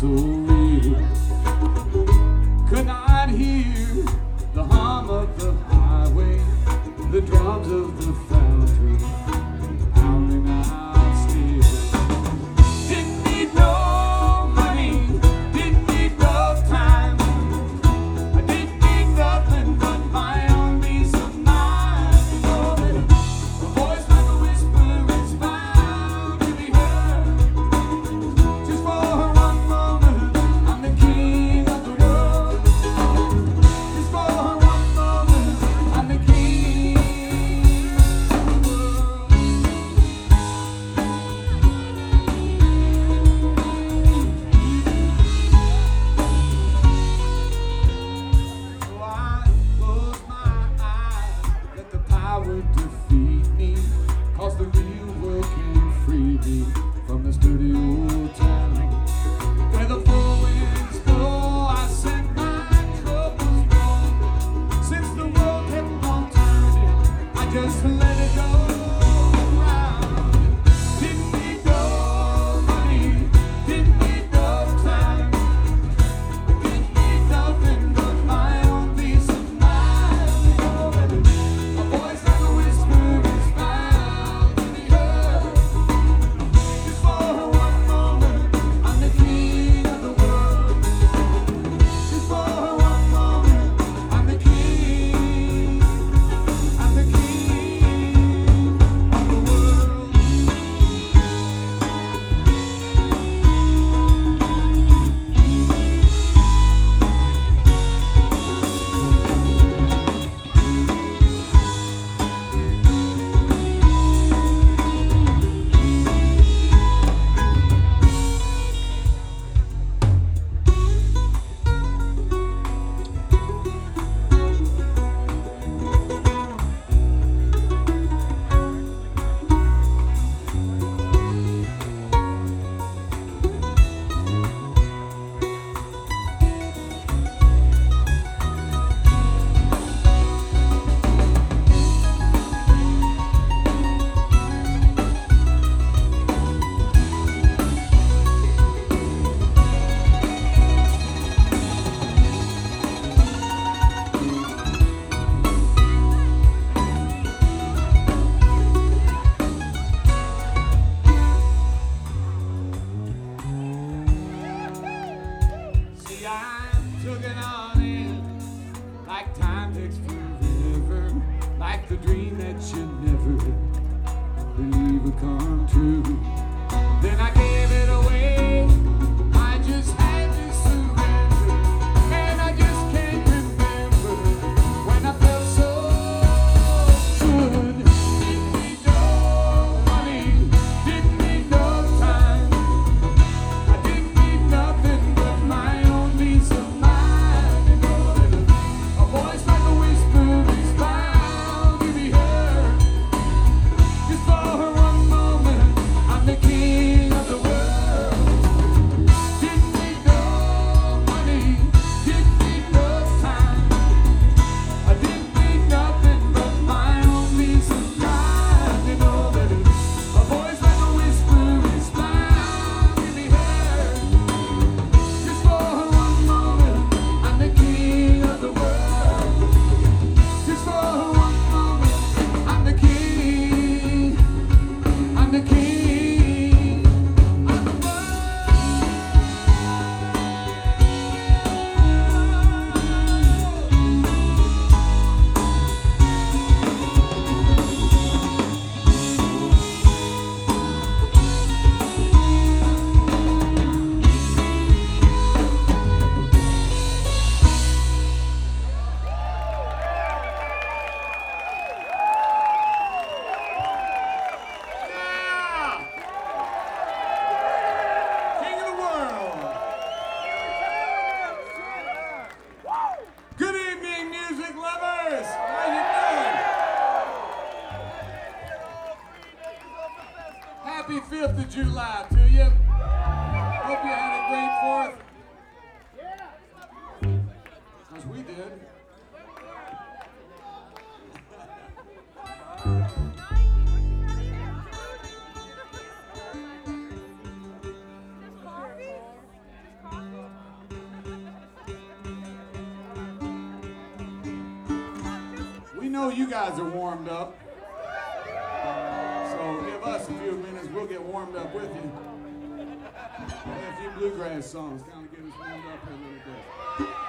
so real. Could not hear the hum of the highway, the drums of the foundry pounding out still. Didn't need no money, didn't need no time. I didn't need nothing but my own peace of mind. You know that a voice like a whisper is bound to be heard. Just for one moment, I'm the king of the world. Just for one moment, I'm the king of the world. So I close my eyes, let the power defeat me, 'cause the real world can't free me from the sturdy old town. Where the four winds blow, I send my troubles roll. Since the world kept on turning, I just let it go round. Didn't need no money, didn't need no time. Didn't need nothing but my own peace of mind. You know that a voice like a whisper is bound to be heard. Just for one moment, I'm the king of the world. Just for one moment, I'm the king. I'm the king of the world. See, I'm tugging on in, like time takes forever, like the dream that you never believe would come true. Then I gave it away, I just had to surrender, and I just can't remember when I felt so good. Didn't need no money, didn't need no time. I didn't need nothing but my own peace of mind. You know that a voice like a whisper is bound to be heard. Just for one moment, I'm the king of the world. Didn't need no money, didn't need no time. I didn't need nothing but my own peace of mind. You know that a voice like a whisper is bound to be heard. Just for one moment, I'm the king of the world. Just for one moment, I'm the king. I'm the king of the world. Yeah! King of the world. Good evening, music lovers. How you doing? Happy 5th of July to you. Hope you had a great 4th. Because we did. you guys are warmed up. So give us a few minutes, we'll get warmed up with you. Play a few bluegrass songs, kind of get us warmed up here a little bit.